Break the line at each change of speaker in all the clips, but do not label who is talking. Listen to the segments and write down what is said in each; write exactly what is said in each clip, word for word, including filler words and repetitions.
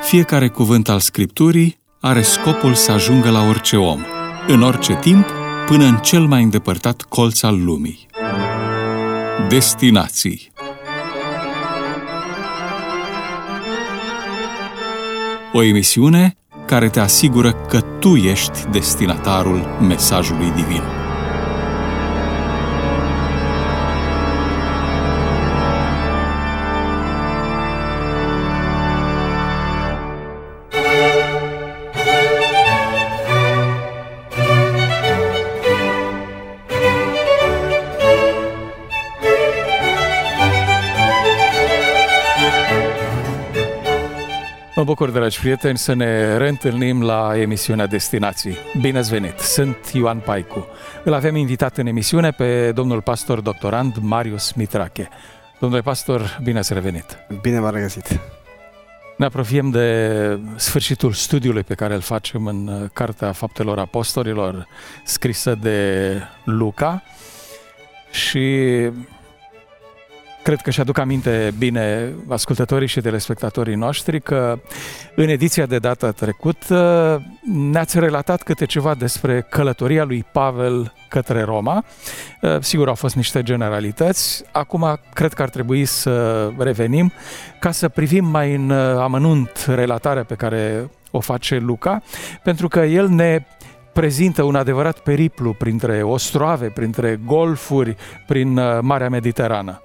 Fiecare cuvânt al Scripturii are scopul să ajungă la orice om, în orice timp, până în cel mai îndepărtat colț al lumii. Destinații. O emisiune care te asigură că tu ești destinatarul mesajului divin. Mă bucur, dragi prieteni, să ne reîntâlnim la emisiunea Destinații. Bine ați venit! Sunt Ioan Paicu. Îl avem invitat în emisiune pe domnul pastor doctorand Marius Mitrache. Domnule pastor, bine ați revenit!
Bine v-am regăsit!
Ne apropiem de sfârșitul studiului pe care îl facem în Cartea Faptelor Apostolilor, scrisă de Luca, și cred că și-aduc aminte bine ascultătorii și telespectatorii noștri că în ediția de data trecută ne-ați relatat câte ceva despre călătoria lui Pavel către Roma. Sigur, au fost niște generalități. Acum cred că ar trebui să revenim ca să privim mai în amănunt relatarea pe care o face Luca, pentru că el ne prezintă un adevărat periplu printre ostroave, printre golfuri, prin Marea Mediterană.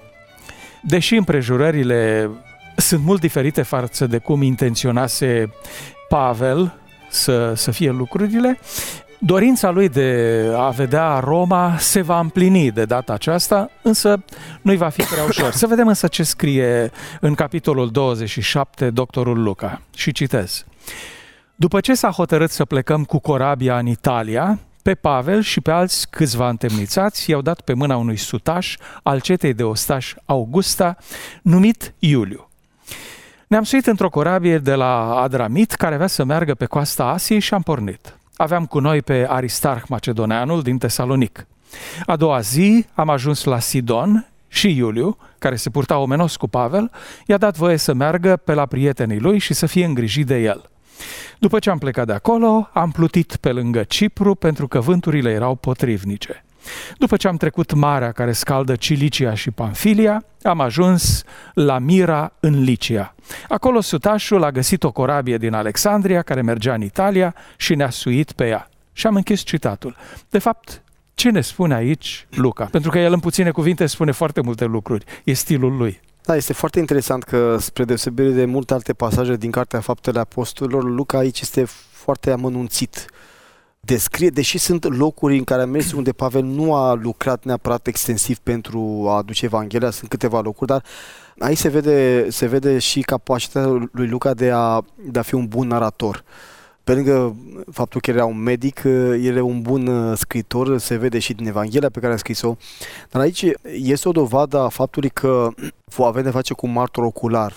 Deși împrejurările sunt mult diferite față de cum intenționase Pavel să, să fie lucrurile, dorința lui de a vedea Roma se va împlini de data aceasta, însă nu-i va fi prea ușor. Să vedem însă ce scrie în capitolul douăzeci și șapte doctorul Luca. Și citez. După ce s-a hotărât să plecăm cu corabia în Italia, pe Pavel și pe alți câțiva întemnițați i-au dat pe mâna unui sutaș al cetei de ostași Augusta, numit Iuliu. Ne-am suit într-o corabie de la Adramit, care avea să meargă pe coasta Asiei, și am pornit. Aveam cu noi pe Aristarh Macedoneanul din Tesalonic. A doua zi am ajuns la Sidon și Iuliu, care se purta omenos cu Pavel, i-a dat voie să meargă pe la prietenii lui și să fie îngrijit de el. După ce am plecat de acolo, am plutit pe lângă Cipru pentru că vânturile erau potrivnice. După ce am trecut marea care scaldă Cilicia și Pamfilia, am ajuns la Mira în Licia. Acolo sutașul a găsit o corabie din Alexandria care mergea în Italia și ne-a suit pe ea. Și am închis citatul. De fapt, ce ne spune aici Luca? Pentru că el în puține cuvinte spune foarte multe lucruri. E stilul lui.
Da, este foarte interesant că, spre deosebire de multe alte pasaje din Cartea Faptele Apostolilor, Luca aici este foarte amănunțit. Descrie, deși sunt locuri în care a mers unde Pavel nu a lucrat neapărat extensiv pentru a aduce Evanghelia, sunt câteva locuri, dar aici se vede, se vede și capacitatea lui Luca de a, de a fi un bun narator. Pe lângă faptul că era un medic, el e un bun scriitor, se vede și din Evanghelia pe care a scris-o. Dar aici este o dovadă a faptului că avem de face cu un martor ocular.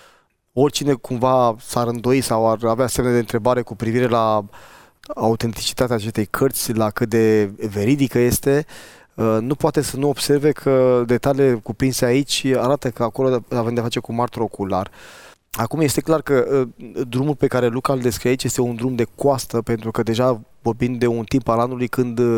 Oricine cumva s-ar îndoi sau ar avea semne de întrebare cu privire la autenticitatea acestei cărți, la cât de veridică este, nu poate să nu observe că detaliile cuprinse aici arată că acolo avem de face cu un martor ocular. Acum este clar că uh, drumul pe care Luca îl descrie aici este un drum de coastă, pentru că deja vorbim de un timp al anului când uh,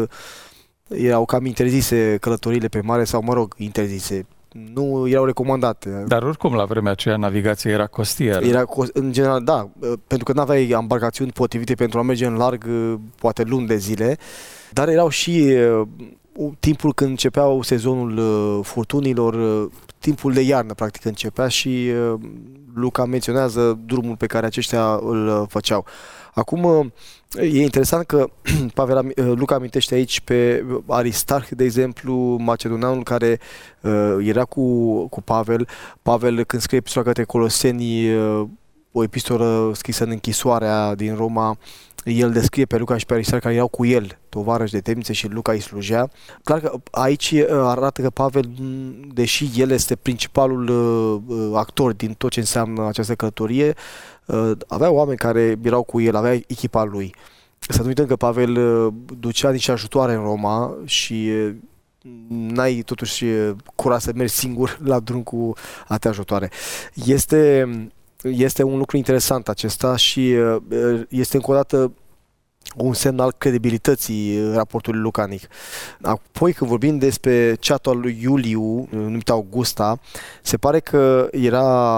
erau cam interzise călătoriile pe mare sau, mă rog, interzise. Nu erau recomandate.
Dar oricum la vremea aceea navigația era costieră.
Era, în general, da, uh, pentru că nu aveai embarcațiuni potrivite pentru a merge în larg, uh, poate luni de zile, dar erau și uh, timpul când începeau sezonul uh, furtunilor, uh, timpul de iarnă practic începea și uh, Luca menționează drumul pe care aceștia îl făceau. Acum, e interesant că Pavel, Luca amintește aici pe Aristarh, de exemplu, macedoneanul, care uh, era cu, cu Pavel. Pavel, când scrie epistola către Coloseni, uh, o epistolă scrisă în închisoarea din Roma, el descrie pe Luca și pe Aristarh care erau cu el, tovarăși de temnițe, și Luca îi slujea. Clar că aici arată că Pavel, deși el este principalul uh, actor din tot ce înseamnă această călătorie, uh, avea oameni care erau cu el, avea echipa lui. Să nu uităm că Pavel uh, ducea niște ajutoare în Roma și uh, n-ai totuși curaj să mergi singur la drum cu alte ajutoare. Este este un lucru interesant acesta și este încă o dată un semn al credibilității raportului lucanic. Apoi, când vorbim despre ceatul al lui Iuliu, numit Augusta, se pare că era,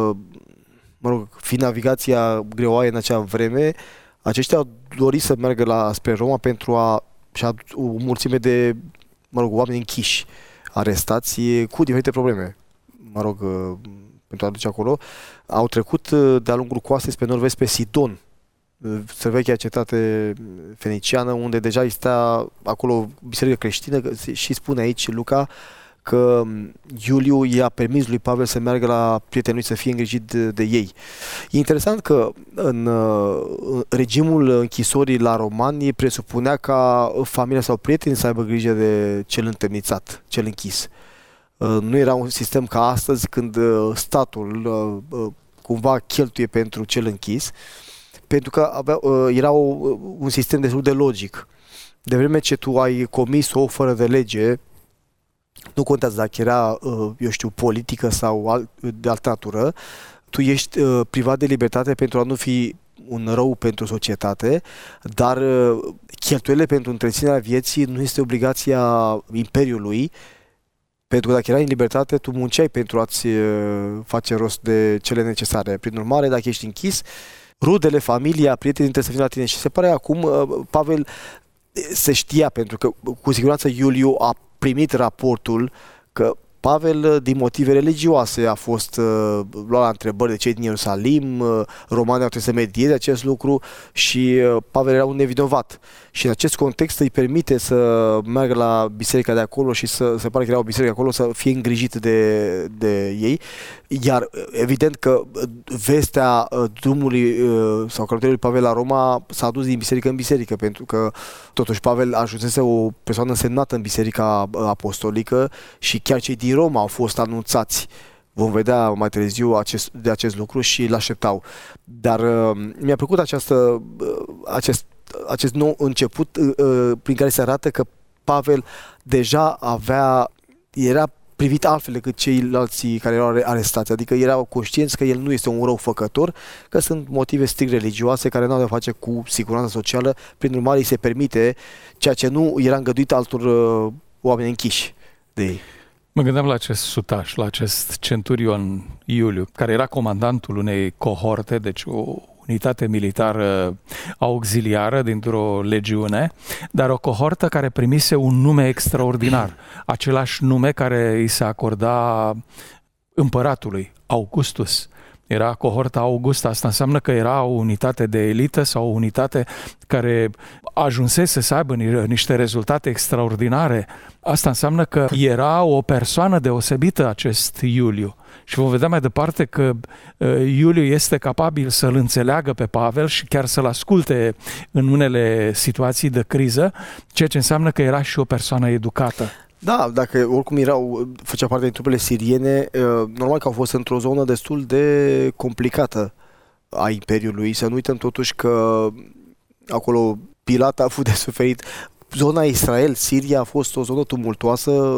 mă rog, fiind navigația greoaie în acea vreme, aceștia au dorit să meargă la, spre Roma pentru a și a o mulțime de, mă rog, oameni închiși, arestați cu diferite probleme, mă rog, pentru a duce acolo. Au trecut de-a lungul coastei spre nord-vest pe Sidon, străvechea cetate feniciană, unde deja este acolo biserică creștină și spune aici Luca că Iuliu i-a permis lui Pavel să meargă la prietenii lui să fie îngrijit de, de ei. E interesant că în, în regimul închisorii la romani presupunea ca familia sau prietenii să aibă grijă de cel întemnițat, cel închis. Nu era un sistem ca astăzi când statul cumva cheltuie pentru cel închis, pentru că avea, era o, un sistem destul de logic. De vreme ce tu ai comis o fără de lege, nu contează dacă era, eu știu, politică sau alt, de altă natură, tu ești privat de libertate pentru a nu fi un rău pentru societate, dar cheltuielile pentru întreținerea vieții nu este obligația Imperiului, pentru că dacă erai în libertate, tu munceai pentru a-ți face rost de cele necesare. Prin urmare, dacă ești închis, rudele, familia, prietenii trebuie să vină la tine. Și se pare acum, Pavel se știa, pentru că cu siguranță Iuliu a primit raportul că Pavel, din motive religioase, a fost uh, luat la întrebări de cei din Ierusalim, uh, romanii au trebuit să medieze acest lucru și uh, Pavel era un nevinovat. Și în acest context îi permite să meargă la biserica de acolo și să se pare că era o biserică acolo, să fie îngrijit de, de ei. Iar evident că vestea drumului sau călătoriei Pavel la Roma s-a dus din biserică în biserică, pentru că totuși Pavel ajunsese o persoană însemnată în biserica apostolică și chiar cei din Roma au fost anunțați. Vom vedea mai târziu acest, de acest lucru și l-așteptau. Dar mi-a plăcut această, acest, acest nou început prin care se arată că Pavel deja avea, era privit altfel decât ceilalți care erau arestați, adică erau conștienți că el nu este un răufăcător, că sunt motive strict religioase care nu au de face cu siguranța socială, prin urmare îi se permite ceea ce nu era îngăduit altor uh, oameni închiși de ei.
Mă gândeam la acest sutaș, la acest centurion Iuliu, care era comandantul unei cohorte, deci o unitate militară auxiliară dintr-o legiune, dar o cohortă care primise un nume extraordinar, același nume care îi se acorda împăratului, Augustus. Era cohorta Augusta, asta înseamnă că era o unitate de elită sau o unitate care ajunsese să aibă niște rezultate extraordinare. Asta înseamnă că era o persoană deosebită acest Iuliu. Și vom vedea mai departe că Iuliu este capabil să-l înțeleagă pe Pavel și chiar să-l asculte în unele situații de criză, ceea ce înseamnă că era și o persoană educată.
Da, dacă oricum erau, făcea parte din trupele siriene, normal că au fost într-o zonă destul de complicată a Imperiului. Să nu uităm totuși că acolo Pilat a avut de suferit. Zona Israel, Siria a fost o zonă tumultoasă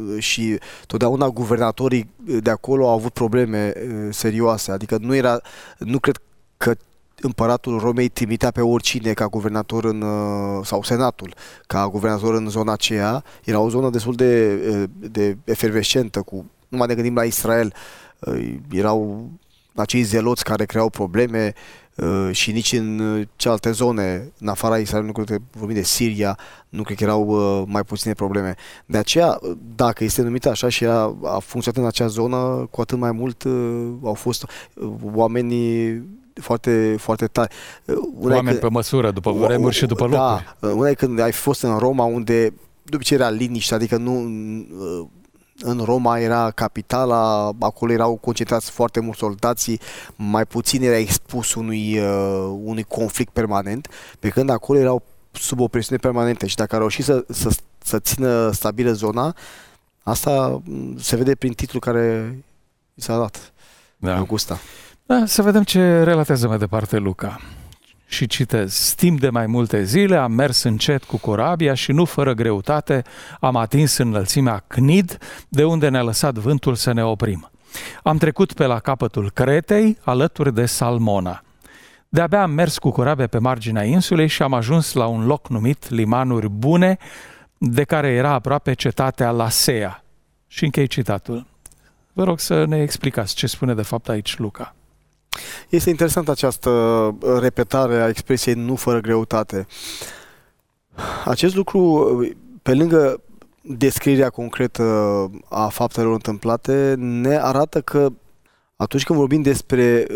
și totdeauna guvernatorii de acolo au avut probleme serioase. Adică nu era, nu cred că împăratul Romei trimitea pe oricine ca guvernator în, sau senatul ca guvernator în zona aceea. Era o zonă destul de, de efervescentă, cu, numai ne gândim la Israel, erau acei zeloți care creau probleme și nici în cealaltă zone, în afara Israelului, nu cred că vorbim de Siria, nu cred că erau mai puține probleme. De aceea, dacă este numită așa și a, a funcționat în acea zonă, cu atât mai mult au fost oamenii foarte, foarte tari.
Una Oameni când, pe măsură, după vremuri și după locuri.
Da, una e când ai fost în Roma, unde după ce era liniște, adică nu... În Roma era capitala, acolo erau concentrați foarte mulți soldații, mai puțin era expus unui, uh, unui conflict permanent, pe când acolo erau sub o presiune permanentă și dacă a reușit să, să, să țină stabilă zona, asta se vede prin titlul care i s-a dat, da. Augusta.
Da, să vedem ce relatează mai departe Luca. Și citez: timp de mai multe zile am mers încet cu corabia și nu fără greutate am atins înălțimea Cnid, de unde ne-a lăsat vântul să ne oprim. Am trecut pe la capătul Cretei, alături de Salmona. De-abia am mers cu corabia pe marginea insulei și am ajuns la un loc numit Limanuri Bune, de care era aproape cetatea Lasea. Și închei citatul. Vă rog să ne explicați ce spune de fapt aici Luca.
Este interesant această repetare a expresiei nu fără greutate. Acest lucru, pe lângă descrierea concretă a faptelor întâmplate, ne arată că atunci când vorbim despre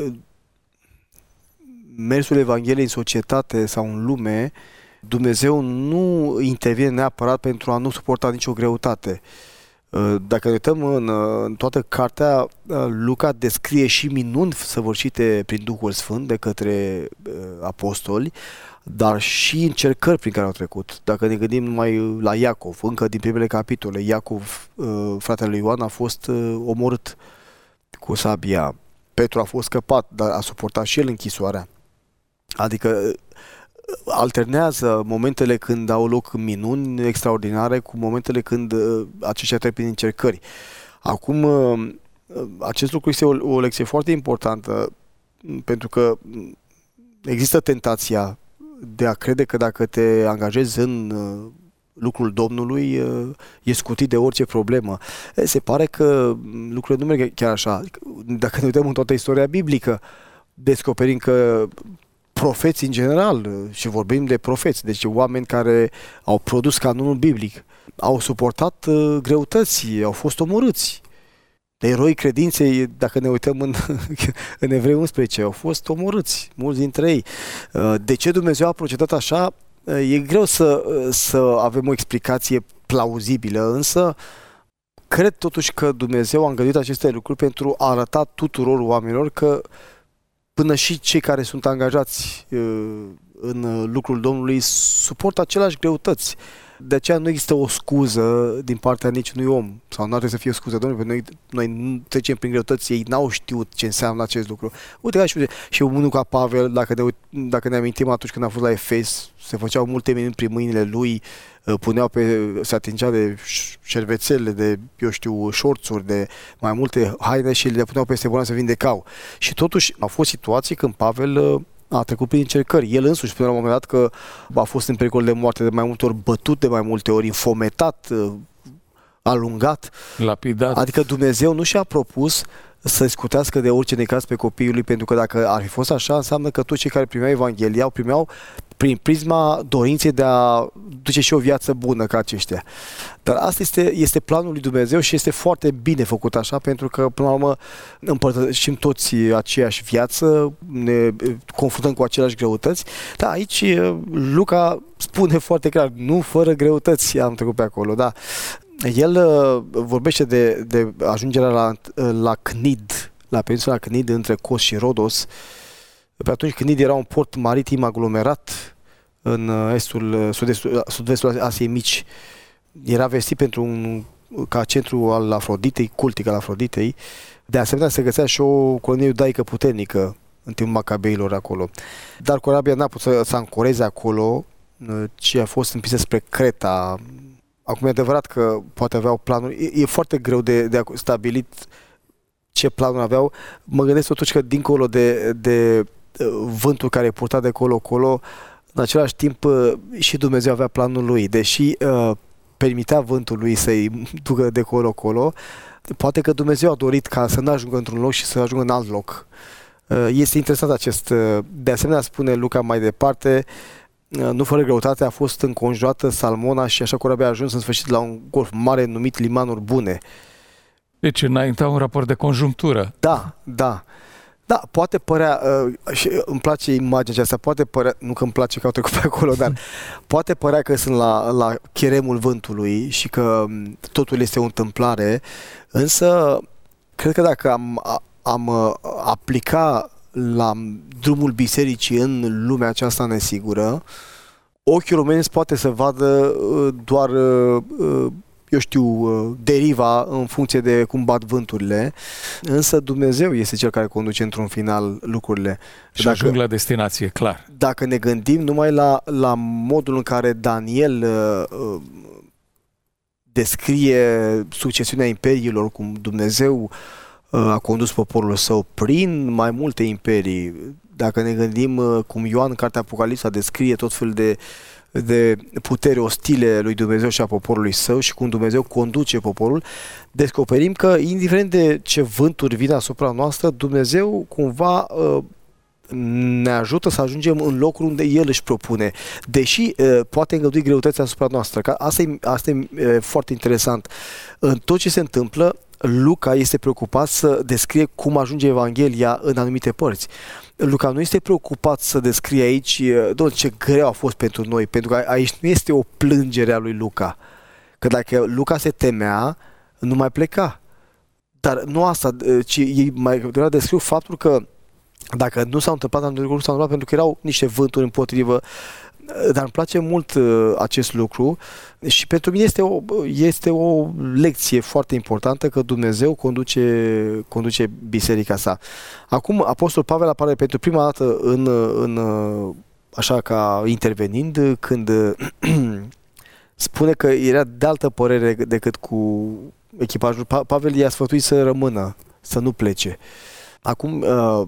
mersul Evangheliei în societate sau în lume, Dumnezeu nu intervine neapărat pentru a nu suporta nicio greutate. Dacă ne uităm în, în toată cartea, Luca descrie și minuni săvârșite prin Duhul Sfânt de către apostoli, dar și încercări prin care au trecut. Dacă ne gândim numai la Iacov, încă din primele capitole, Iacov, fratele lui Ioan, a fost omorât cu sabia. Petru a fost scăpat, dar a suportat și el închisoarea. Adică alternează momentele când au loc minuni extraordinare cu momentele când aceștia trec prin încercări. Acum, acest lucru este o, o lecție foarte importantă, pentru că există tentația de a crede că dacă te angajezi în lucrul Domnului, e scutit de orice problemă. Se pare că lucrurile nu merg chiar așa. Dacă ne uităm în toată istoria biblică, descoperim că profeți în general, și vorbim de profeți, deci oameni care au produs canonul biblic, au suportat uh, greutăți, au fost omorâți. De eroi credinței, dacă ne uităm în, în Evrei unsprezece, au fost omorâți, mulți dintre ei. Uh, de ce Dumnezeu a procedat așa? Uh, e greu să, să avem o explicație plauzibilă, însă cred totuși că Dumnezeu a îngăduit aceste lucruri pentru a arăta tuturor oamenilor că până și cei care sunt angajați uh, în lucrul Domnului suportă aceleași greutăți. De aceea nu există o scuză din partea niciunui om, sau nu ar trebui să fie o scuză, Domnule, pentru noi, noi nu trecem prin greutăți, ei n-au știut ce înseamnă acest lucru. Uite, ca și, și unul ca Pavel, dacă ne, dacă ne amintim atunci când a fost la Efes, se făceau multe minuni prin mâinile lui, puneau pe, se atingea de șervețele, de, eu știu, șorțuri, de mai multe haine și le puneau peste bolnavi să vindecau. Și totuși au fost situații când Pavel a trecut prin încercări. El însuși spune la un moment dat că a fost în pericol de moarte de mai multe ori, bătut de mai multe ori, infometat, alungat.
Lapidat.
Adică Dumnezeu nu și-a propus să scutească de orice necaz pe copiii lui, pentru că dacă ar fi fost așa, înseamnă că toți cei care primeau Evanghelia o primeau prin prisma dorinței de a duce și o viață bună ca aceștia. Dar asta este, este planul lui Dumnezeu și este foarte bine făcut așa, pentru că, până la urmă, împărtășim toți aceeași viață, ne confruntăm cu aceleași greutăți. Dar aici Luca spune foarte clar, nu fără greutăți am trecut pe acolo, da. El uh, vorbește de, de ajungerea la, la Cnid, la peninsula Cnid, între Kos și Rodos. Pe atunci Cnid era un port maritim aglomerat în estul, sud-estul, sud-vestul Asiei Mici. Era vestit pentru un, ca centru al Afroditei, cultic al Afroditei. De asemenea, se găsea și o colonie iudaică puternică în timpul Macabeilor acolo. Dar corabia n-a putut să, să ancoreze acolo, ci a fost împinsă spre Creta. Acum e adevărat că poate aveau planuri, e, e foarte greu de, de stabilit ce planuri aveau. Mă gândesc totuși că dincolo de, de vântul care purta de colo-colo, în același timp și Dumnezeu avea planul lui, deși uh, permitea vântului să-i ducă de colo-colo, poate că Dumnezeu a dorit ca să nu ajungă într-un loc și să ajungă în alt loc. Uh, este interesant acest, uh, de asemenea spune Luca mai departe, nu fără greutate a fost înconjurată Salmona și așa corabia a ajuns în sfârșit la un golf mare numit Limanuri Bune.
Deci înaintea un raport de conjunctură.
Da, da. Da, poate părea, uh, și îmi place imaginea aceasta, poate părea, nu că îmi place că au trecut pe acolo, dar poate părea că sunt la, la cheremul vântului și că totul este o întâmplare, însă cred că dacă am, am aplica la drumul bisericii în lumea aceasta nesigură, ochiul omenesc poate să vadă doar, eu știu, deriva în funcție de cum bat vânturile, însă Dumnezeu este Cel care conduce într-un final lucrurile.
Și dacă, ajung la destinație, clar.
Dacă ne gândim numai la, la modul în care Daniel uh, descrie succesiunea imperiilor, cum Dumnezeu a condus poporul său prin mai multe imperii. Dacă ne gândim cum Ioan în cartea Apocalipsa descrie tot felul de, de puteri ostile lui Dumnezeu și a poporului său și cum Dumnezeu conduce poporul, descoperim că, indiferent de ce vânturi vin asupra noastră, Dumnezeu cumva ne ajută să ajungem în locul unde El își propune, deși poate îngădui greutăți asupra noastră. Asta e, asta e foarte interesant. În tot ce se întâmplă, Luca este preocupat să descrie cum ajunge Evanghelia în anumite părți. Luca nu este preocupat să descrie aici, doamne, ce greu a fost pentru noi, pentru că aici nu este o plângere a lui Luca. Că dacă Luca se temea, nu mai pleca. Dar nu asta, ci ei mai descriu faptul că dacă nu s-au întâmplat anumite lucruri, s-au întâmplat pentru că erau niște vânturi împotrivă. Dar îmi place mult uh, acest lucru și pentru mine este o, este o lecție foarte importantă că Dumnezeu conduce, conduce biserica sa. Acum, Apostol Pavel apare pentru prima dată în, în așa ca intervenind când spune că era de altă părere decât cu echipajul. Pa- Pavel i-a sfătuit să rămână, să nu plece. Acum, uh,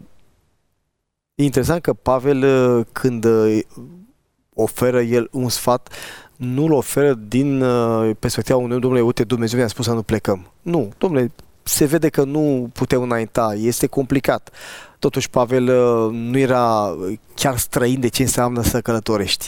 e interesant că Pavel uh, când uh, oferă el un sfat, nu-l oferă din uh, perspectiva unui domnule, uite, Dumnezeu mi-a spus să nu plecăm. Nu, domnule, se vede că nu putem înainta, este complicat. Totuși, Pavel uh, nu era chiar străin de ce înseamnă să călătorești.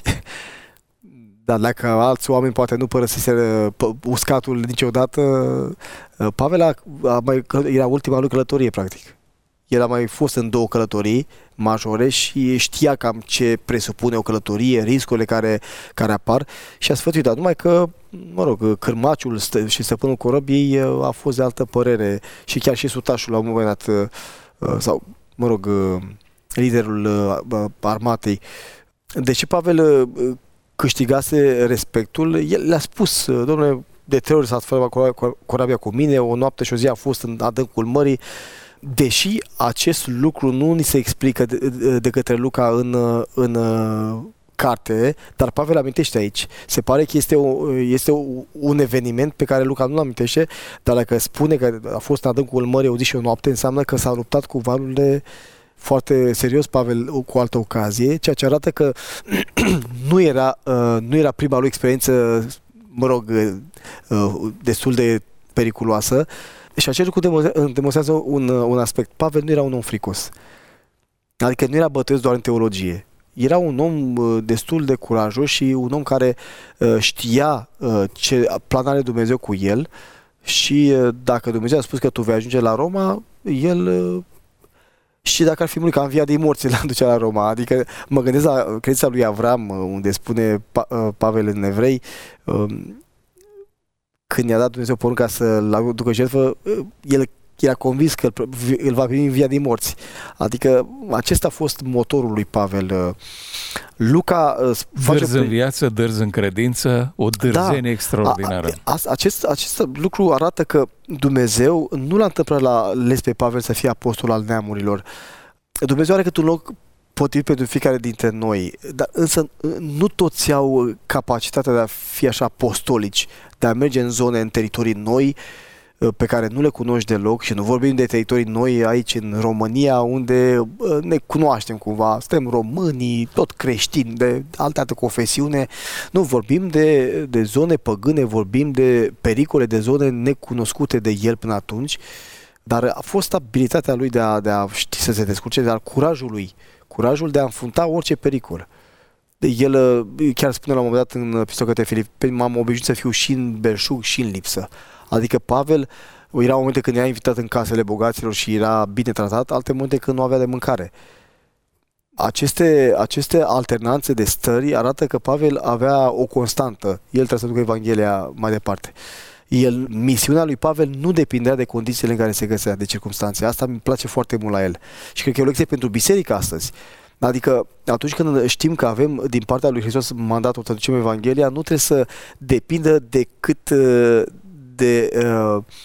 Dar dacă alți oameni poate nu părăsiseră uscatul niciodată, uh, Pavel a, a mai, era ultima lui călătorie, practic. El a mai fost în două călătorii majore și știa cam ce presupune o călătorie, riscurile care, care apar și a sfătuit, dar numai că, mă rog, cârmaciul și stăpânul corăbiei a fost de altă părere și chiar și sutașul la un moment dat, sau, mă rog, liderul armatei. Deși Pavel câștigase respectul, el le-a spus, domnule, de trei ori s-a sfărat corabia cu mine, o noapte și o zi a fost în adâncul mării. Deși acest lucru nu ni se explică de, de, de către Luca în, în carte, dar Pavel amintește aici. Se pare că este, o, este o, un eveniment pe care Luca nu-l amintește, dar dacă spune că a fost în adâncul mării o zi și o noapte, înseamnă că s-a luptat cu valurile foarte serios Pavel cu altă ocazie, ceea ce arată că nu era, nu era prima lui experiență, mă rog, destul de periculoasă. Și acest lucru demonstrează un, un aspect. Pavel nu era un om fricos. Adică nu era bătăos doar în teologie. Era un om destul de curajos și un om care uh, știa uh, ce plan are Dumnezeu cu el și uh, dacă Dumnezeu a spus că tu vei ajunge la Roma, el uh, și dacă ar fi murit, că a înviat din morți, l-a ducea la Roma. Adică mă gândesc la credința lui Avram, unde spune pa, uh, Pavel în Evrei, uh, când i-a dat Dumnezeu porunca să-l aducă jertfă, el era convins că îl va primi în via din morți. Adică acesta a fost motorul lui Pavel. Luca face...
Dărzi în viață, dărzi în credință, o dârzenie da, extraordinară. A, a, acest, acest lucru arată că Dumnezeu nu l-a întâmplat la les pe Pavel să fie apostol al neamurilor. Dumnezeu are cât un loc potrivit pentru fiecare dintre noi, dar însă nu toți au capacitatea de a fi așa apostolici, de a merge în zone, în teritorii noi, pe care nu le cunoști deloc și nu vorbim de teritorii noi aici în România, unde ne cunoaștem cumva, suntem românii, tot creștini, de alte alte confesiune, nu vorbim de, de zone păgâne, vorbim de pericole, de zone necunoscute de el până atunci, dar a fost abilitatea lui de a, de a ști să se descurce, dar curajul lui, curajul de a înfrunta orice pericol. El chiar spune la un moment dat în epistolul către Filipeni, m-am obișnuit să fiu și în belșug și în lipsă. Adică Pavel, era momente când era invitat în casele bogaților și era bine tratat, alte momente când nu avea de mâncare. Aceste, aceste alternanțe de stări arată că Pavel avea o constantă. El trebuie să ducă Evanghelia mai departe. El, misiunea lui Pavel nu depindea de condițiile în care se găsea, de circumstanțe. Asta mi place foarte mult la el. Și cred că e o lecție pentru biserică astăzi. Adică atunci când știm că avem din partea lui Hristos mandatul să ducem Evanghelia, nu trebuie să depindă decât de uh,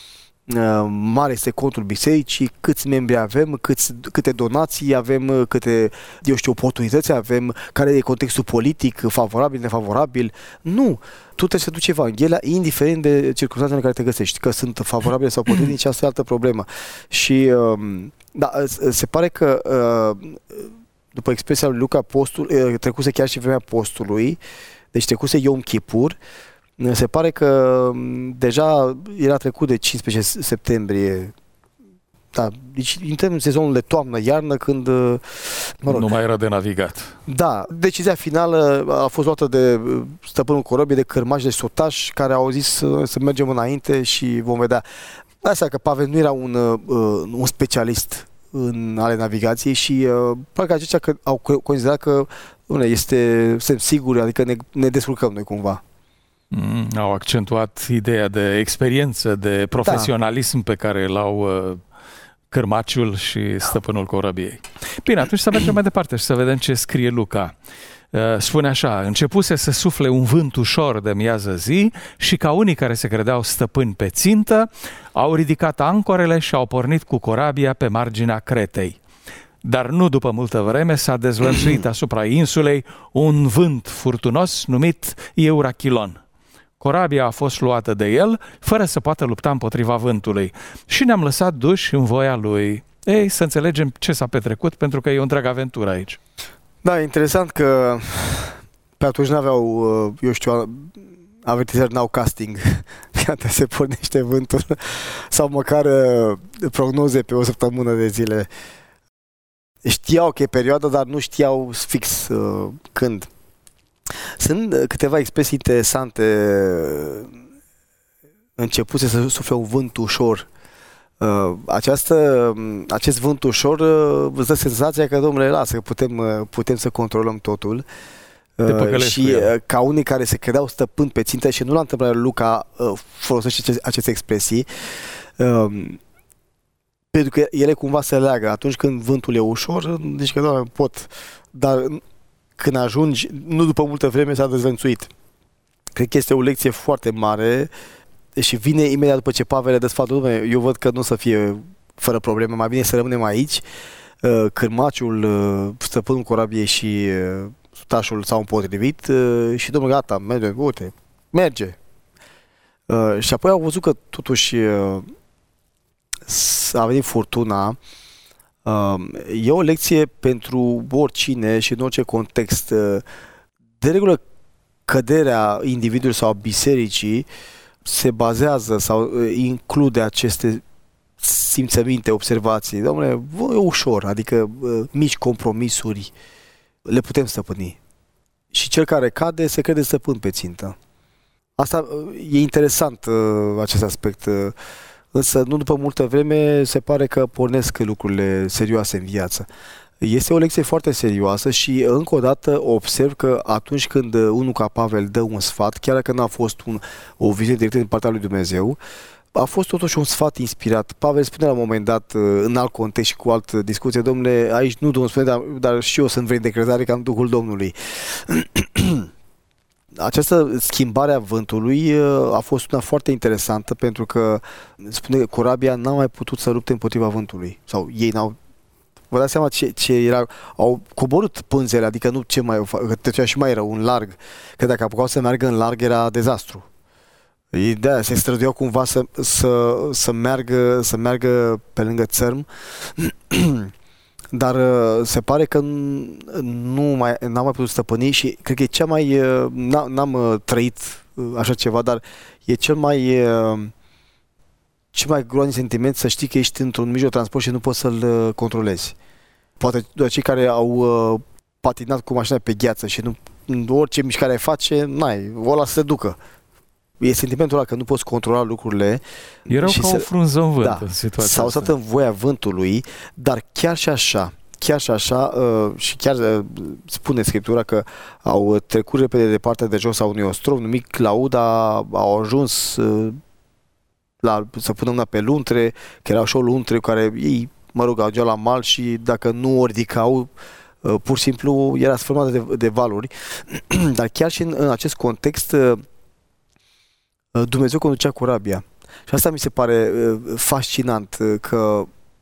mare este contul bisericii, câți membri avem, câți, câte donații avem, câte, eu știu, oportunități avem, care e contextul politic, favorabil, nefavorabil. Nu! Tu trebuie să duci Evanghelia, indiferent de circunstanțele în care te găsești, că sunt favorabile sau potrivnice, asta e altă problemă. Și da, se pare că după expresia lui Luca, postul, trecuse chiar și vremea postului, deci trecuse Yom Kippur. Se pare că deja era trecut de cincisprezece septembrie. Da, deci intrăm în sezonul de toamnă-iarnă când, mă rog,
nu mai era de navigat.
Da, decizia finală a fost luată de stăpânul corăbii, de cărmași, de sotași, care au zis să, să mergem înainte și vom vedea. Asta că Pavel nu era un, un specialist în ale navigației și parcă aceștia că au considerat că este, suntem siguri, adică ne, ne descurcăm noi cumva.
Mm, au accentuat ideea de experiență, de profesionalism da. pe care l-au uh, cărmaciul și stăpânul corăbiei. Bine, atunci să mergem mai departe și să vedem ce scrie Luca. Uh, spune așa: începuse să sufle un vânt ușor de miază zi și ca unii care se credeau stăpâni pe țintă, au ridicat ancorele și au pornit cu corabia pe marginea Cretei. Dar nu după multă vreme s-a dezlănțuit asupra insulei un vânt furtunos numit Eurachilon. Corabia a fost luată de el, fără să poată lupta împotriva vântului. Și ne-am lăsat duși în voia lui. Ei, să înțelegem ce s-a petrecut, pentru că e o întreagă aventură aici.
Da, interesant că pe atunci n-aveau, eu știu, avertizări, n-au casting. Iată, se pornește vântul. Sau măcar prognoze pe o săptămână de zile. Știau că e perioada, dar nu știau fix uh, când. Sunt câteva expresii interesante. Începuse să sufle un vânt ușor. Uh, această, acest vânt ușor uh, îți dă senzația că, domnule, lasă, că putem, uh, putem să controlăm totul. Uh, și uh, ca unii care se credeau stăpâni pe țintă, și nu la întâmplare Luca uh, folosește aceste, aceste expresii, uh, pentru că ele cumva se leagă. Atunci când vântul e ușor, deci că, doamne, pot, dar când ajungi, nu după multă vreme s-a dezvănțuit. Cred că este o lecție foarte mare și vine imediat după ce Pavel le dă sfatul: eu văd că nu o să fie fără probleme, mai bine să rămânem aici. Cârmaciul, stăpânul corabiei și sutașul s-au împotrivit și domnul, gata, merge, uite, merge. Și apoi au văzut că totuși a venit furtuna. E o lecție pentru oricine și în orice context. De regulă, căderea individului sau a bisericii se bazează sau include aceste simțăminte, observații. Dom'le, e ușor, adică mici compromisuri le putem stăpâni. Și cel care cade se crede stăpân pe țintă. Asta e interesant, acest aspect. Însă nu după multă vreme se pare că pornesc lucrurile serioase în viață. Este o lecție foarte serioasă și încă o dată observ că atunci când unul ca Pavel dă un sfat, chiar dacă nu a fost un, o viziune directă din partea lui Dumnezeu, a fost totuși un sfat inspirat. Pavel spune la un moment dat, în alt context și cu altă discuție: domnule, aici nu Domnul spune, dar, dar și eu sunt vrei de crezare că am Duhul Domnului. Această schimbare a vântului a fost una foarte interesantă, pentru că spune că corabia n-a mai putut să lupte împotriva vântului. Sau ei n-au... Vă dați seama ce, ce era... Au coborât pânzele, adică nu ce mai... Că trecea și mai rău, un larg. Că dacă apucau să meargă în larg era dezastru. De-aia se străduiau cumva să, să, să, meargă, să meargă pe lângă țărm. Dar se pare că nu mai, n-am mai putut stăpâni și cred că e cea mai... N-am trăit așa ceva, dar e cel mai... cel mai groaznic sentiment să știi că ești într-un mijloc de transport și nu poți să-l controlezi. Poate doar cei care au patinat cu mașina pe gheață și nu, orice mișcare face, n-ai, o lasă să se ducă. E sentimentul ăla că nu poți controla lucrurile.
Erau
și
ca
să,
o frunză în vânt,
da,
în situația
s-au
asta.
stat în voia vântului, dar chiar și așa, chiar și așa, uh, și chiar uh, spune Scriptura că au trecut repede de partea de jos a unui ostrov numit Clauda, au ajuns uh, la, să pună mâna pe luntre, că era și o luntre care ei, mă rog, ajungeau la mal și dacă nu o ridicau, uh, pur și simplu era sfârmată de, de valuri. Dar chiar și în, în acest context, uh, Dumnezeu conducea corabia. Și asta mi se pare fascinant, că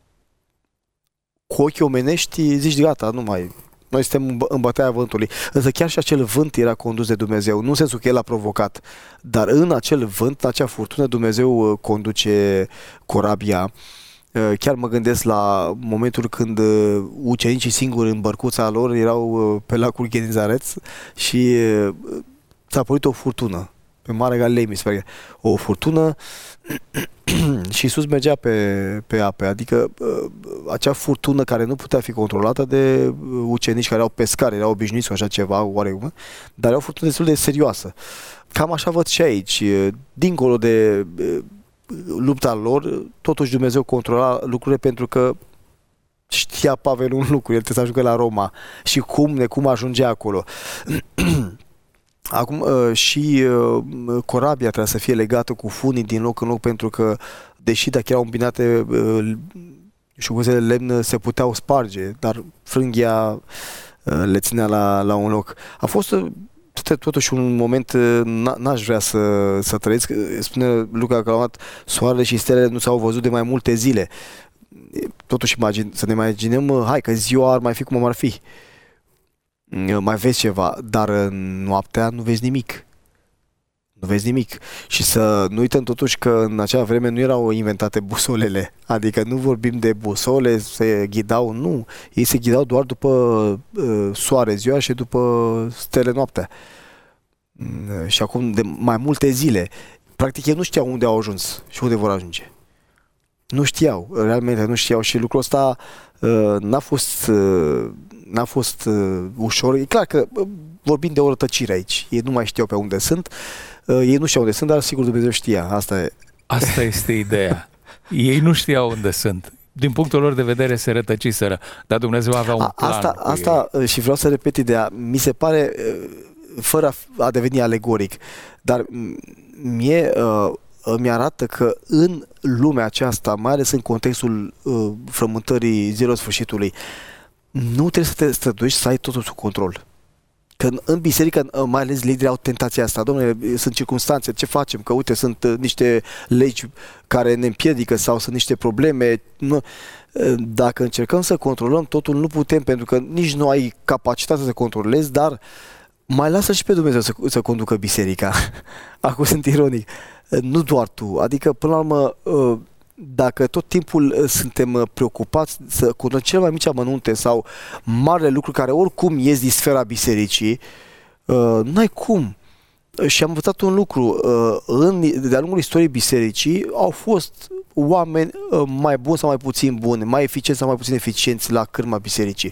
cu ochii omenești zici, gata, nu mai... Noi suntem în bătaia vântului. Însă chiar și acel vânt era condus de Dumnezeu. Nu în sensul că El a provocat, dar în acel vânt, în acea furtună, Dumnezeu conduce corabia. Chiar mă gândesc la momentul când ucenicii singuri în bărcuța lor erau pe lacul Genizaret și s-a pornit o furtună pe Marea Galilei, mi se pare. O furtună și Iisus mergea pe, pe ape, adică acea furtună care nu putea fi controlată de ucenici care erau pescari, erau obișnuiți cu așa ceva, oarecum, dar era o furtună destul de serioasă. Cam așa văd și aici, dincolo de lupta lor, totuși Dumnezeu controla lucrurile pentru că știa Pavel un lucru, el trebuie să ajungă la Roma și cum, ne cum ajunge acolo. Acum și corabia trebuie să fie legată cu funii din loc în loc, pentru că, deși dacă erau îmbinate șuguțele de lemn, se puteau sparge, dar frânghia le ținea la, la un loc. A fost totuși un moment, n-aș vrea să, să trăiesc. Spune Luca că la soarele și stelele nu s-au văzut de mai multe zile. Totuși imagine, să ne imaginăm, hai că ziua ar mai fi cum ar fi. Mai vezi ceva, dar în noaptea nu vezi nimic. Nu vezi nimic. Și să nu uităm totuși că în acea vreme nu erau inventate busolele. Adică nu vorbim de busole, se ghidau, nu. Ei se ghidau doar după uh, soare ziua și după stele noaptea. Uh, și acum de mai multe zile. Practic ei nu știau unde au ajuns și unde vor ajunge. Nu știau, realmente nu știau și lucrul ăsta uh, n-a fost... Uh, n-a fost uh, ușor. E clar că uh, vorbim de o rătăcire aici. Ei nu mai știau pe unde sunt. Uh, ei nu știau unde sunt, dar sigur Dumnezeu știa. Asta e.
Asta este ideea. Ei nu știau unde sunt. Din punctul lor de vedere se rătăciseră, dar Dumnezeu avea un plan.
Asta, asta ei. Și vreau să repet ideea. Mi se pare, uh, fără a deveni alegoric, dar mie uh, îmi arată că în lumea aceasta, mai ales în contextul uh, frământării zilelor sfârșitului, nu trebuie să te străduiești să ai totul sub control. Că în, în biserică, mai ales liderii au tentația asta. Dom'le, sunt circunstanțe, ce facem? Că uite, sunt uh, niște legi care ne împiedică sau sunt niște probleme. Nu. Dacă încercăm să controlăm totul, nu putem, pentru că nici nu ai capacitatea să controlezi, dar mai lasă și pe Dumnezeu să, să conducă biserica. Acum sunt ironic. Nu doar tu. Adică, până la urmă, uh, dacă tot timpul suntem preocupați să controlăm cele mai mici amănunte sau marile lucruri care oricum ies din sfera bisericii, uh, n-ai cum. Și am învățat un lucru, uh, în, de-a lungul istoriei bisericii au fost oameni uh, mai buni sau mai puțin buni, mai eficienți sau mai puțin eficienți la cârma bisericii.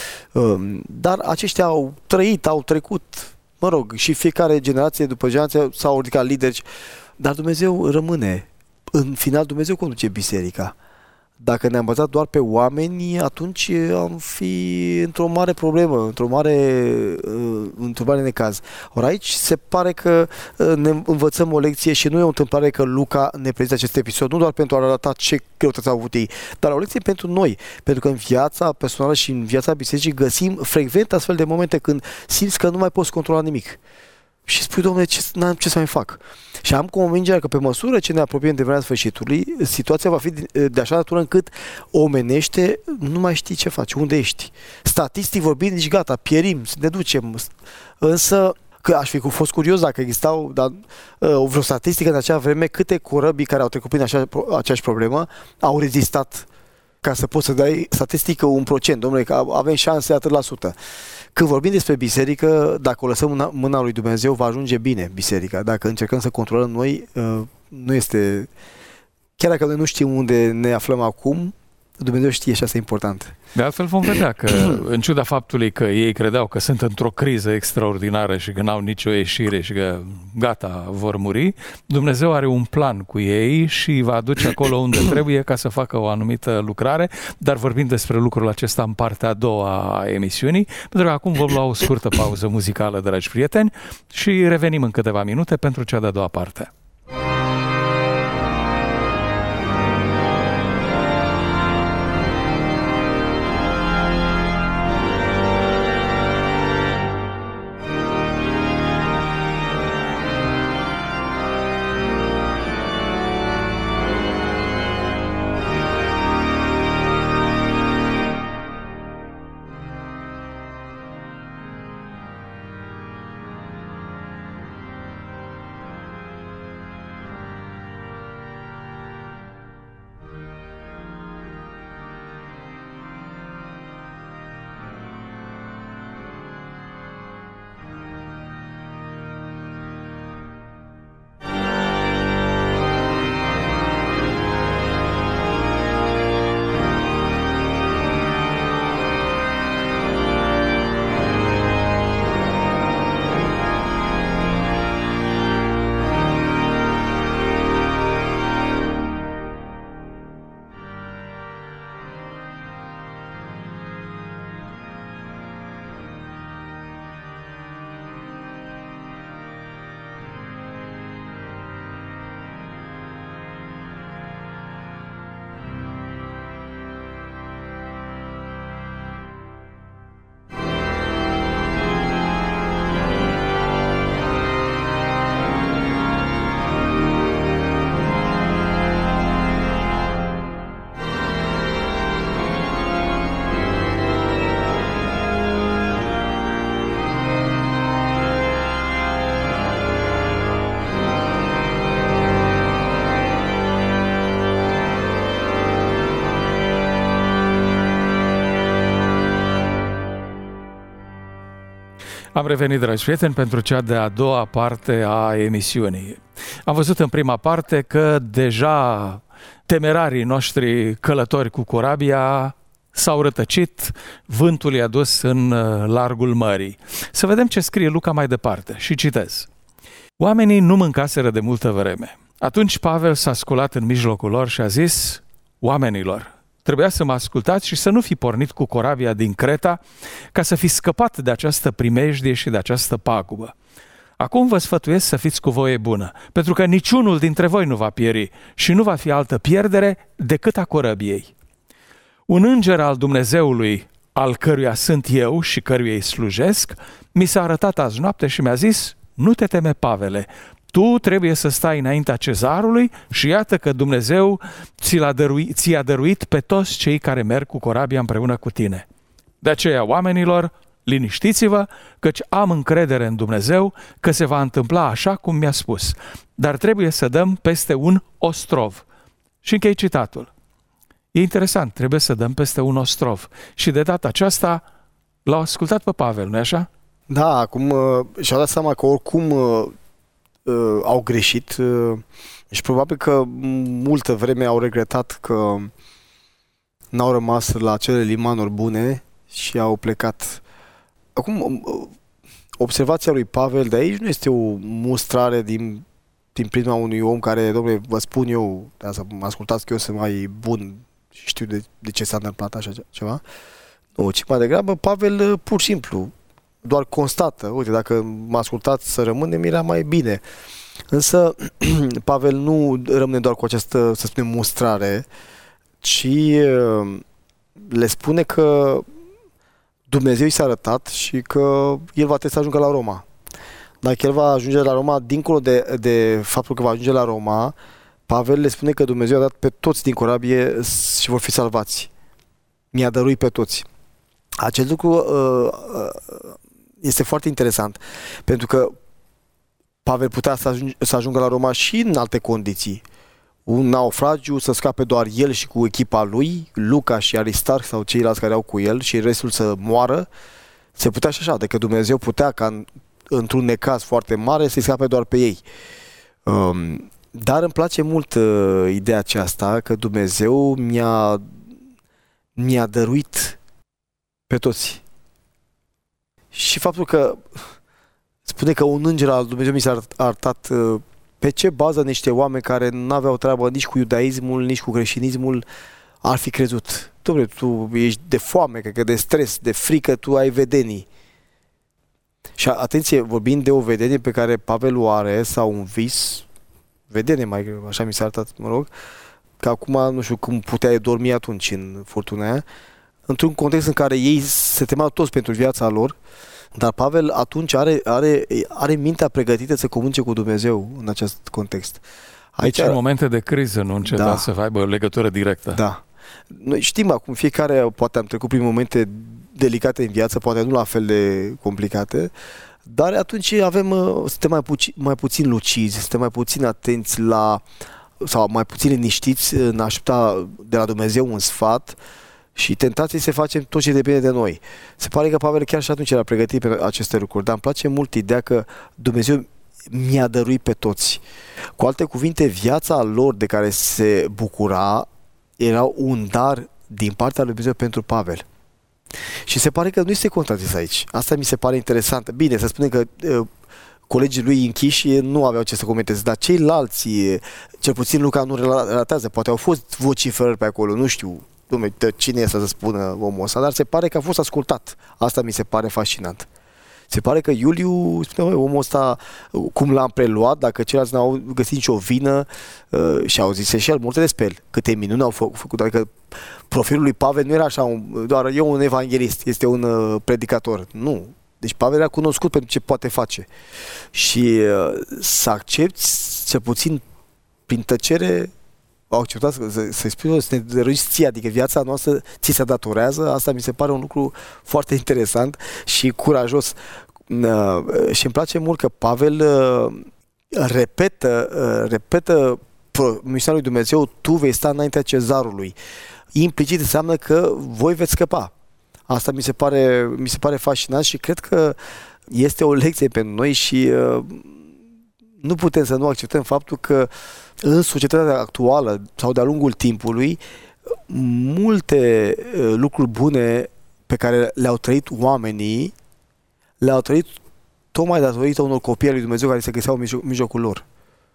Uh, dar aceștia au trăit, au trecut, mă rog, și fiecare generație după generație s-au ridicat lideri, dar Dumnezeu rămâne. În final, Dumnezeu conduce biserica. Dacă ne-am bazat doar pe oameni, atunci am fi într-o mare problemă, într-o mare, într-o mare necaz. Ori aici se pare că ne învățăm o lecție și nu e o întâmplare că Luca ne prezintă acest episod, nu doar pentru a arăta ce greutăți au avut ei, dar o lecție pentru noi, pentru că în viața personală și în viața bisericii găsim frecvent astfel de momente când simți că nu mai poți controla nimic. Și spui, Doamne, ce, n-am ce să mai fac. Și am convingerea că pe măsură ce ne apropiem de vremea sfârșitului, situația va fi de așa natură încât omenește, nu mai știi ce faci, unde ești. Statistic vorbind, nici gata, pierim, ne ducem. Însă, că aș fi fost curios dacă existau dar, o vreo statistică în acea vreme, câte corăbii care au trecut prin așa, aceeași problemă au rezistat, ca să poți să dai statistică un procent, domnule, că avem șanse atât la sută. Când vorbim despre biserică, dacă o lăsăm în mâna lui Dumnezeu, va ajunge bine biserica. Dacă încercăm să controlăm noi, nu este... Chiar dacă noi nu știm unde ne aflăm acum, Dumnezeu știe și asta e important.
De altfel vom vedea că, în ciuda faptului că ei credeau că sunt într-o criză extraordinară și că n-au nicio ieșire și că gata, vor muri, Dumnezeu are un plan cu ei și va aduce acolo unde trebuie ca să facă o anumită lucrare, dar vorbim despre lucrul acesta în partea a doua a emisiunii, pentru că acum vom lua o scurtă pauză muzicală, dragi prieteni, și revenim în câteva minute pentru cea de-a doua parte. Am revenit, dragi prieteni, pentru cea de-a doua parte a emisiunii. Am văzut în prima parte că deja temerarii noștri călători cu corabia s-au rătăcit, vântul i-a dus în largul mării. Să vedem ce scrie Luca mai departe și citez. Oamenii nu mâncaseră de multă vreme. Atunci Pavel s-a sculat în mijlocul lor și a zis: oamenilor, trebuia să mă ascultați și să nu fi pornit cu corabia din Creta ca să fi scăpat de această primejdie și de această pagubă. Acum vă sfătuiesc să fiți cu voie bună, pentru că niciunul dintre voi nu va pieri și nu va fi altă pierdere decât a corăbiei. Un înger al Dumnezeului, al căruia sunt eu și căruia îi slujesc, mi s-a arătat azi noapte și mi-a zis: nu te teme, Pavele, tu trebuie să stai înaintea cezarului și iată că Dumnezeu ți l-a dăruit, ți-a dăruit pe toți cei care merg cu corabia împreună cu tine. De aceea, oamenilor, liniștiți-vă, căci am încredere în Dumnezeu că se va întâmpla așa cum mi-a spus. Dar trebuie să dăm peste un ostrov. Și închei citatul. E interesant, trebuie să dăm peste un ostrov. Și de data aceasta l-au ascultat pe Pavel, nu-i așa?
Da, acum uh, și-au dat seama că oricum uh, uh, au greșit uh, și probabil că multă vreme au regretat că n-au rămas la acele limanuri bune și au plecat. Acum, observația lui Pavel de aici nu este o mustrare din, din prisma unui om care, domnule, vă spun eu, da, să mă ascultați că eu sunt mai bun și știu de, de ce s-a întâmplat așa ceva. Nu, ci mai degrabă, Pavel pur și simplu doar constată, uite, dacă mă ascultați să rămânem, era mai bine. Însă, Pavel nu rămâne doar cu această, să spunem, mustrare, ci le spune că Dumnezeu i s-a arătat și că el va trebui să ajungă la Roma. Dacă el va ajunge la Roma, dincolo de, de faptul că va ajunge la Roma, Pavel le spune că Dumnezeu a dat pe toți din corabie și vor fi salvați. Mi-a dăruit pe toți. Acest lucru uh, uh, este foarte interesant, pentru că Pavel putea să, ajunge, să ajungă la Roma și în alte condiții. Un naufragiu, să scape doar el și cu echipa lui, Luca și Aristarh sau ceilalți care au cu el și restul să moară. Se putea și așa, adică Dumnezeu putea ca în, într-un necaz foarte mare să-i scape doar pe ei. Um, dar îmi place mult uh, ideea aceasta că Dumnezeu mi-a, mi-a dăruit pe toți. Și faptul că spune că un înger al Dumnezeu mi s-a arătat, uh, pe ce bază niște oameni care nu aveau treabă nici cu iudaismul, nici cu creștinismul ar fi crezut. Dom'le, tu ești de foame, cred că de stres, de frică, tu ai vedenii. Și atenție, vorbind de o vedenie pe care Pavel o are, sau un vis, vedenie mai greu, așa mi s-a arătat, mă rog, că acum nu știu cum puteai dormi atunci în furtuna aia, într-un context în care ei se temeau toți pentru viața lor, dar Pavel atunci are, are, are mintea pregătită să comunice cu Dumnezeu în acest context.
Aici, deci, în momente de criză, nu înceta da. să aibă o legătură directă.
Da. Noi știm acum, fiecare poate am trecut prin momente delicate în viață, poate nu la fel de complicate, dar atunci avem, suntem mai, puci, mai puțin lucizi, suntem mai puțin atenți la, sau mai puțin liniștiți în a aștepta de la Dumnezeu un sfat, și tentații se facem tot ce depinde de noi. Se pare că Pavel chiar și atunci era pregătit pe aceste lucruri, dar îmi place mult ideea că Dumnezeu mi-a dăruit pe toți. Cu alte cuvinte, viața lor de care se bucura era un dar din partea lui Dumnezeu pentru Pavel. Și se pare că nu este contrazis aici. Asta mi se pare interesant. Bine, să spunem că uh, colegii lui închiși nu aveau ce să comenteze, dar ceilalți, cel puțin Luca nu relatează, poate au fost vociferări pe acolo, nu știu, Dumne, cine este să spună omul ăsta, dar se pare că a fost ascultat. Asta mi se pare fascinant. Se pare că Iuliu spune, omul ăsta, cum l-am preluat, dacă ceilalți n-au găsit nicio vină uh, și au zis și el multe despre el, câte minuni au fă, făcut, adică profilul lui Pavel nu era așa, un, doar eu un evanghelist, este un uh, predicator, nu. Deci Pavel era cunoscut pentru ce poate face. Și uh, să accepti, cel puțin prin tăcere, au acceptat să, să-i spui, să ne dăruiți ție, adică viața noastră ți se datorează. Asta mi se pare un lucru foarte interesant și curajos. Uh, și îmi place mult că Pavel uh, repetă, uh, repetă misiunea lui Dumnezeu, tu vei sta înaintea cezarului. Implicit înseamnă că voi veți scăpa. Asta mi se pare, mi se pare fascinant și cred că este o lecție pentru noi și uh, nu putem să nu acceptăm faptul că în societatea actuală sau de-a lungul timpului multe uh, lucruri bune pe care le-au trăit oamenii le-au trăit tocmai datorită unor copii al lui Dumnezeu care se găseau în mijlocul lor.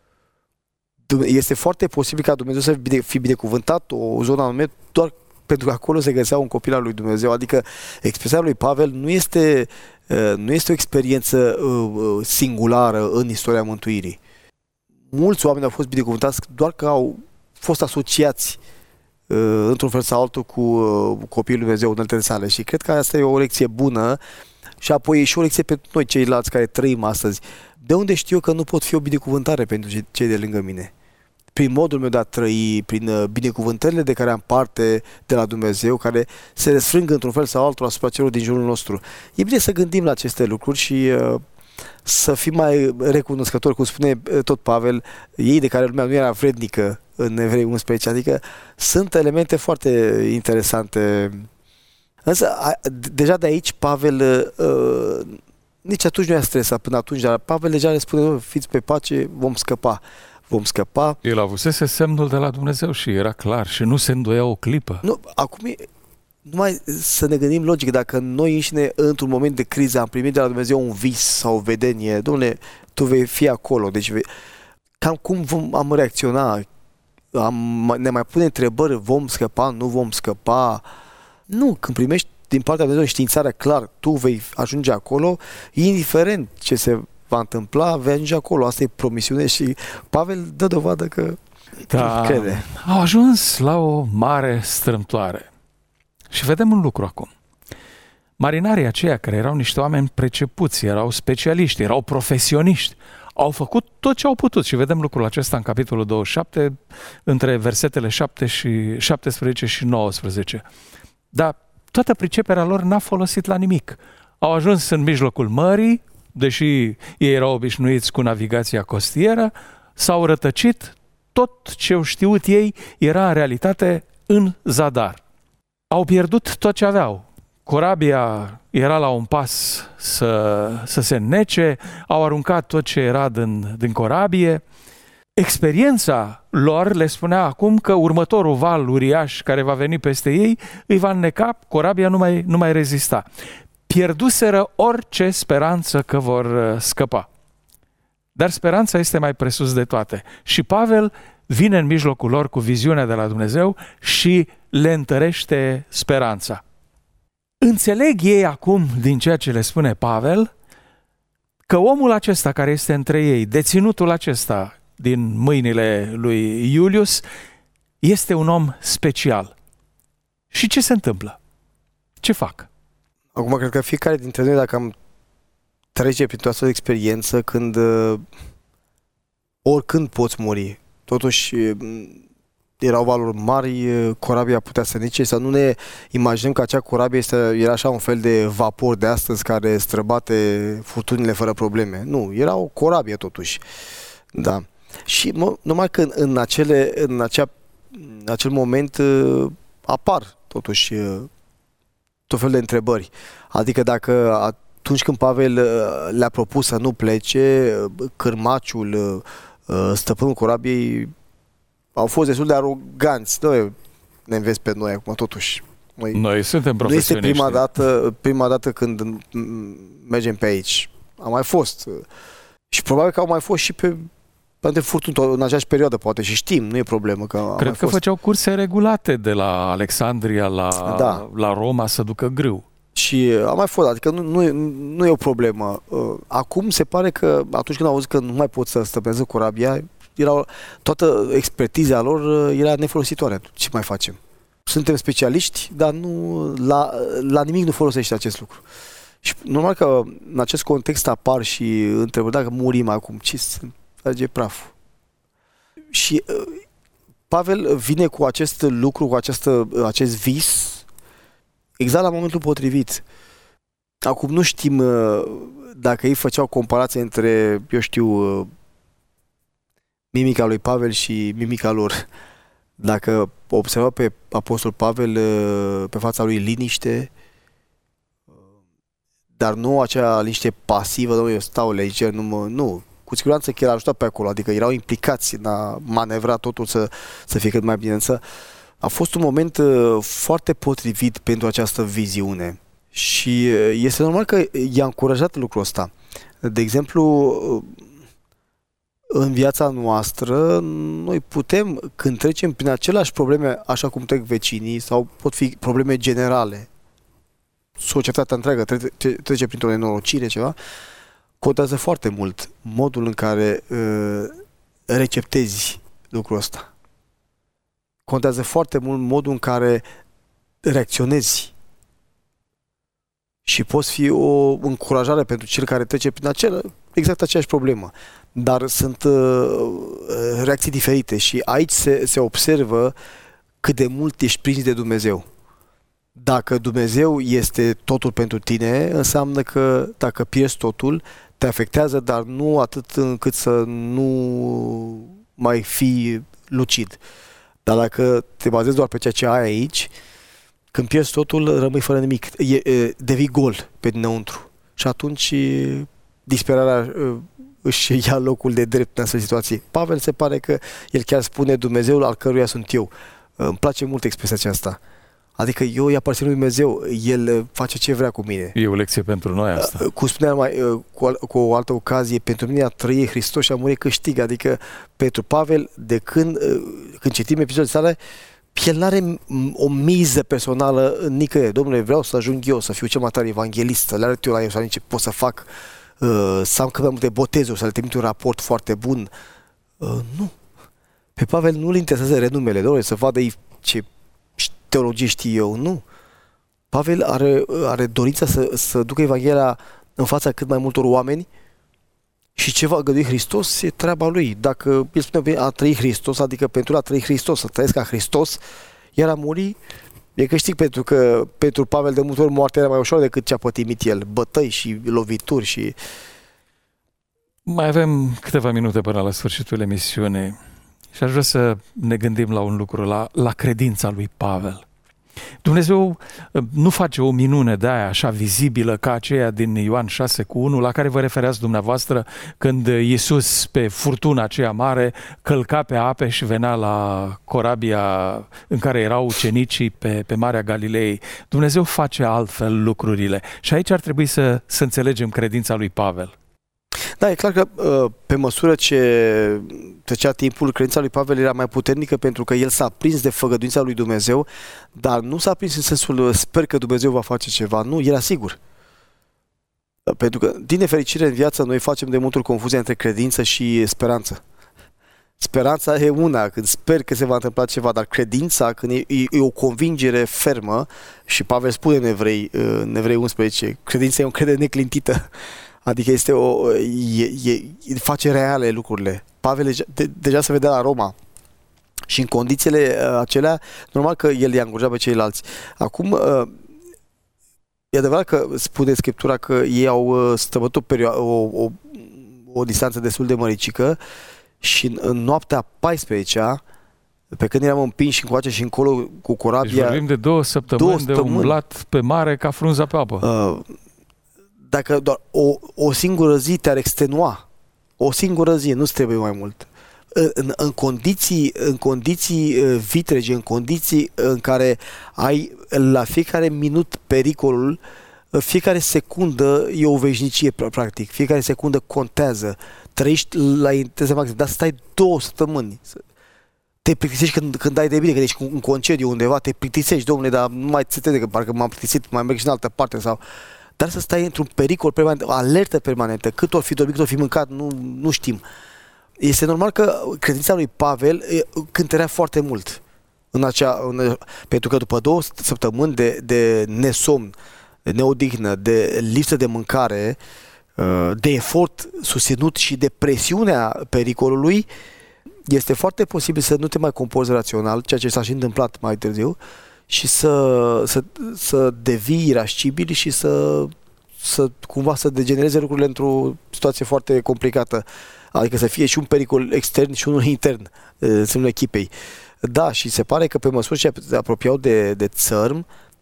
Este foarte posibil ca Dumnezeu să fi binecuvântat o zonă anume doar pentru că acolo se găsea un copil al lui Dumnezeu. Adică expresia lui Pavel nu este, nu este o experiență singulară în istoria mântuirii. Mulți oameni au fost binecuvântați doar că au fost asociați într-un fel sau altul cu copiii lui Dumnezeu, uneltele sale. Și cred că asta e o lecție bună și apoi e și o lecție pentru noi ceilalți care trăim astăzi. De unde știu eu că nu pot fi o binecuvântare pentru cei de lângă mine? Prin modul meu de a trăi, prin binecuvântările de care am parte de la Dumnezeu, care se răsfrâng într-un fel sau altul asupra celor din jurul nostru. E bine să gândim la aceste lucruri și uh, să fim mai recunoscători, cum spune tot Pavel, ei de care lumea nu era vrednică în Evrei unsprezece, adică sunt elemente foarte interesante. Însă, a, deja de aici, Pavel uh, nici atunci nu i-a stresat până atunci, dar Pavel deja le spune, fiți pe pace, vom scăpa. Vom scăpa.
El avusese semnul de la Dumnezeu și era clar și nu se îndoia o clipă.
Nu, acum e, numai să ne gândim logic, dacă noi înșine într-un moment de criză am primit de la Dumnezeu un vis sau o vedenie, Dom'le, tu vei fi acolo, deci vei, cam cum vom, am reacționa? Am, ne mai pune întrebări, vom scăpa, nu vom scăpa? Nu, când primești din partea lui Dumnezeu științarea clar, tu vei ajunge acolo, indiferent ce se va întâmpla, vei ajunge acolo. Asta e promisiune și Pavel dă dovadă că
da,
crede.
Au ajuns la o mare strâmtoare. Și vedem un lucru acum. Marinarii aceia, care erau niște oameni preceppuți, erau specialiști, erau profesioniști, au făcut tot ce au putut. Și vedem lucrul acesta în capitolul douăzeci și șapte, între versetele șapte și șaptesprezece și nouăsprezece. Dar toată priceperea lor n-a folosit la nimic. Au ajuns în mijlocul mării, deși ei erau obișnuiți cu navigația costieră, s-au rătăcit, tot ce au știut ei era în realitate în zadar. Au pierdut tot ce aveau. Corabia era la un pas să, să se înnece, au aruncat tot ce era din, din corabie. Experiența lor le spunea acum că următorul val uriaș care va veni peste ei îi va înneca, corabia nu mai, nu mai rezista. Pierduseră orice speranță că vor scăpa. Dar speranța este mai presus de toate. Și Pavel vine în mijlocul lor cu viziunea de la Dumnezeu și le întărește speranța. Înțeleg ei acum, din ceea ce le spune Pavel, că omul acesta care este între ei, deținutul acesta din mâinile lui Iulius, este un om special. Și ce se întâmplă? Ce fac?
Acum, cred că fiecare dintre noi, dacă am trece printr-o astfel de experiență, când uh, oricând poți muri, totuși uh, erau valuri mari, uh, corabia putea să nice, să nu ne imaginăm că acea corabie este, era așa un fel de vapor de astăzi care străbate furtunile fără probleme. Nu, era o corabie totuși. Da. Și mă, numai că în, în, acele, în, acea, în acel moment uh, apar totuși uh, tot fel de întrebări. Adică dacă atunci când Pavel le-a propus să nu plece, cârmaciul, stăpânul corabiei au fost destul de aroganți. Noi ne înveți pe noi acum totuși. Noi,
noi suntem profesioniști.
Nu este prima dată, prima dată când mergem pe aici. A mai fost. Și probabil că au mai fost și pe pentru furtuni în aceeași perioadă, poate, și știm, nu e problemă. Că
Cred că
fost.
făceau curse regulate de la Alexandria la,
da.
la Roma să ducă grâu.
Și a mai fost, adică nu, nu, e, nu e o problemă. Acum se pare că atunci când au auzit că nu mai pot să stăpâneze corabia, erau, toată expertiza lor era nefolositoare. Ce mai facem? Suntem specialiști, dar nu, la, la nimic nu folosește acest lucru. Și normal că în acest context apar și întrebări, dacă murim acum, ce sunt? Trage praful. Și uh, Pavel vine cu acest lucru, cu această, acest vis, exact la momentul potrivit. Acum nu știm uh, dacă ei făceau comparație între, eu știu, uh, mimica lui Pavel și mimica lor. Dacă observa pe apostol Pavel uh, pe fața lui liniște, uh, dar nu acea liniște pasivă, domnule, eu stau leger, nu mă... Nu, cu siguranță că el a ajutat pe acolo, adică erau implicați în a manevra totul să, să fie cât mai bine, însă a fost un moment uh, foarte potrivit pentru această viziune și uh, este normal că i-a încurajat lucrul ăsta. De exemplu, uh, în viața noastră, noi putem, când trecem prin aceleași probleme, așa cum trec vecinii, sau pot fi probleme generale, societatea întreagă trece, trece printr-o nenorocire, ceva, contează foarte mult modul în care uh, receptezi lucrul ăsta. Contează foarte mult modul în care reacționezi. Și poți fi o încurajare pentru cel care trece prin acela, exact aceeași problemă. Dar sunt uh, reacții diferite și aici se, se observă cât de mult ești prins de Dumnezeu. Dacă Dumnezeu este totul pentru tine, înseamnă că dacă pierzi totul, te afectează, dar nu atât încât să nu mai fii lucid. Dar dacă te bazezi doar pe ceea ce ai aici, când pierzi totul, rămâi fără nimic. E, e, devii gol pe dinăuntru. Și atunci disperarea își ia locul de drept în astfel situații. Pavel se pare că el chiar spune Dumnezeul al căruia sunt eu. Îmi place mult expresia aceasta. Adică eu îi aparțin lui Dumnezeu, El face ce vrea cu mine.
E o lecție pentru noi asta.
Cum spuneam mai, cu, cu o altă ocazie, pentru mine a trăi Hristos și a muri câștig. Adică pentru Pavel, de când, când citim episoadele sale, el nu are o miză personală în nicăieri. Domnule, vreau să ajung eu, să fiu cel mai tare evanghelist, să le arăt eu la Ierusalim ce pot să fac, să am cât mai multe botezuri, să le trimit un raport foarte bun. Nu. Pe Pavel nu-l interesează renumele, domnule, să vadă ce teologie știu eu, nu. Pavel are, are dorința să, să ducă Evanghelia în fața cât mai multor oameni și ce va gădui Hristos e treaba lui. Dacă el spune a trăi Hristos, adică pentru a trăi Hristos, să trăiesc ca Hristos, iar a muri e câștig, pentru că pentru Pavel de multe ori moartea era mai ușor decât ce a pătimit el, bătăi și lovituri și...
Mai avem câteva minute până la sfârșitul emisiunii. Și aș vrea să ne gândim la un lucru, la, la credința lui Pavel. Dumnezeu nu face o minune de aia așa vizibilă ca aceea din Ioan șase cu unu, la care vă refereați dumneavoastră când Iisus pe furtuna aceea mare călca pe ape și venea la corabia în care erau ucenicii pe, pe Marea Galilei. Dumnezeu face altfel lucrurile și aici ar trebui să, să înțelegem credința lui Pavel.
Da, e clar că pe măsură ce trecea timpul, credința lui Pavel era mai puternică pentru că el s-a prins de făgăduința lui Dumnezeu, dar nu s-a prins în sensul sper că Dumnezeu va face ceva, nu, era sigur. Pentru că, din nefericire, în viață noi facem de multe ori confuzia între credință și speranță. Speranța e una, când sper că se va întâmpla ceva, dar credința, când e, e o convingere fermă, și Pavel spune în Evrei, în Evrei unsprezece, credința e o încredere neclintită. Adică este o, e, e, face reale lucrurile. Pavel de, deja se vedea la Roma și în condițiile acelea, normal că el i-a încurajat pe ceilalți. Acum, e adevărat că spune Scriptura că ei au străbătut o, o, o, o distanță destul de măricică și în, în noaptea paisprezecea, pe când eram împinși încoace și încolo cu corabia...
Deci vorbim de două săptămâni, două săptămâni de umblat pe mare ca frunza pe apă. Uh,
Dacă doar o, o singură zi te-ar extenua, o singură zi, nu-ți trebuie mai mult. În, în, condiții, în condiții vitrege, în condiții în care ai la fiecare minut pericolul, fiecare secundă e o veșnicie, practic. Fiecare secundă contează. Trăiești la intenție maximă, dar stai două săptămâni. Te plictisești când, când ai de bine, când ești în concediu undeva, te plictisești, domnule, dar nu mai ți te că parcă m-am plictisit, mai merg și în altă parte sau... Dar să stai într-un pericol permanent, o alertă permanentă, cât ori fi dormit, cât ori fi mâncat, nu, nu știm. Este normal că credința lui Pavel cântărea foarte mult în acea, în, pentru că după două săptămâni de, de nesomn, de neodihnă, de lipsă de mâncare, de efort susținut și de presiunea pericolului, este foarte posibil să nu te mai comporți rațional, ceea ce s-a și întâmplat mai târziu, și să, să, să devii irascibil și să, să cumva să degenereze lucrurile într-o situație foarte complicată. Adică să fie și un pericol extern și unul intern în sânul echipei. Da, și se pare că pe măsură ce se apropiau de, de țărm,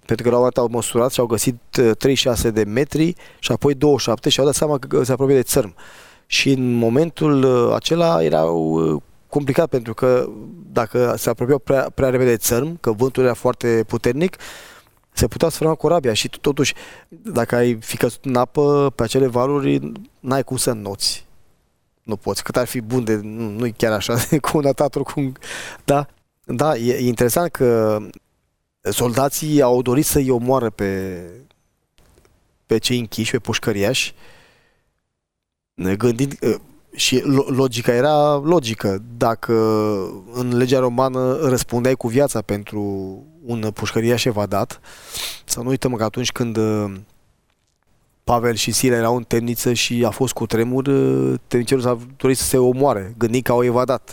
pentru că la un moment dat au măsurat și au găsit treizeci și șase de metri și apoi douăzeci și șapte și au dat seama că se apropie de țărm. Și în momentul acela erau complicat, pentru că dacă se apropiau prea, prea repede de țărm, că vântul era foarte puternic, se putea sfârma corabia și totuși, dacă ai fi căzut în apă pe acele valuri, n-ai cum să înnoți. Nu poți, cât ar fi bun de... Nu, nu e chiar așa, cu un natator, cu un... Da, da, e, e interesant că soldații au dorit să-i omoară pe, pe cei închiși, pe pușcăriași, gândind... Și logica era logică. Dacă în legea romană răspundeai cu viața pentru un pușcăriaș evadat, să nu uităm că atunci când Pavel și Sila erau în temniță și a fost cutremur, temnicerul s-a dorit să se omoare, gândind că au evadat.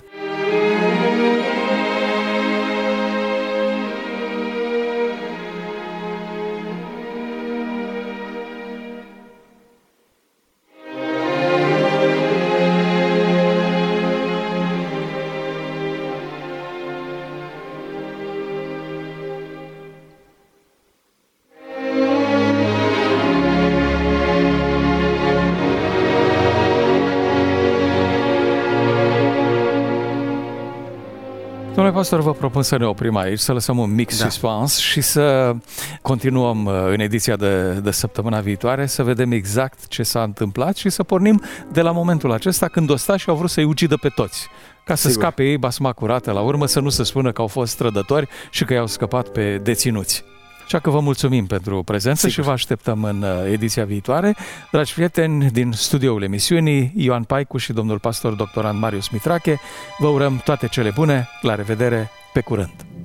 Domnule pastor, vă propun să ne oprim aici, să lăsăm un mic da. suspans și să continuăm în ediția de, de săptămâna viitoare, să vedem exact ce s-a întâmplat și să pornim de la momentul acesta când ostașii au vrut să-i ucidă pe toți, ca să Sigur. scape ei basma curată la urmă, să nu se spună că au fost trădători și că i-au scăpat pe deținuți. Așa că vă mulțumim pentru prezență Sigur. și vă așteptăm în ediția viitoare. Dragi prieteni, din studioul emisiunii, Ioan Paicu și domnul pastor doctorand Marius Mitrache, vă urăm toate cele bune, la revedere, pe curând!